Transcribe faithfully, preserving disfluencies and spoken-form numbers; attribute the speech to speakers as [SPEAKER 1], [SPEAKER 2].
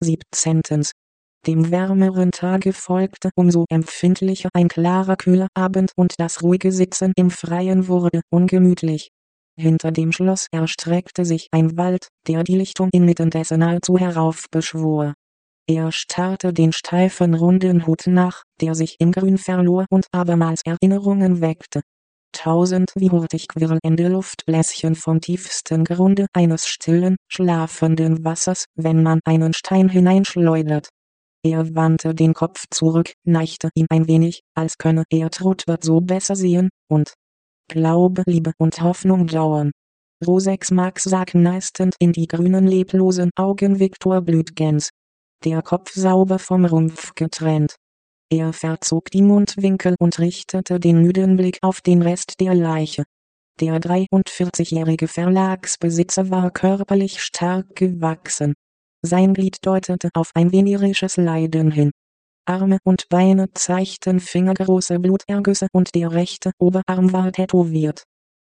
[SPEAKER 1] siebzehntens Dem wärmeren Tage folgte umso empfindlicher ein klarer kühler Abend und das ruhige Sitzen im Freien wurde ungemütlich. Hinter dem Schloss erstreckte sich ein Wald, der die Lichtung inmitten dessen nahezu heraufbeschwor. Er starrte den steifen runden Hut nach, der sich im Grün verlor und abermals Erinnerungen weckte. Tausend wie hurtig quirlende Luftbläschen vom tiefsten Grunde eines stillen, schlafenden Wassers, wenn man einen Stein hineinschleudert. Er wandte den Kopf zurück, neigte ihn ein wenig, als könne er Trudward so besser sehen, und Glaube, Liebe und Hoffnung dauern. Rosex Max sah kneisternd in die grünen leblosen Augen Viktor Blütgens. Der Kopf sauber vom Rumpf getrennt. Er verzog die Mundwinkel und richtete den müden Blick auf den Rest der Leiche. Der dreiundvierzigjährige Verlagsbesitzer war körperlich stark gewachsen. Sein Glied deutete auf ein venerisches Leiden hin. Arme und Beine zeigten fingergroße Blutergüsse und der rechte Oberarm war tätowiert.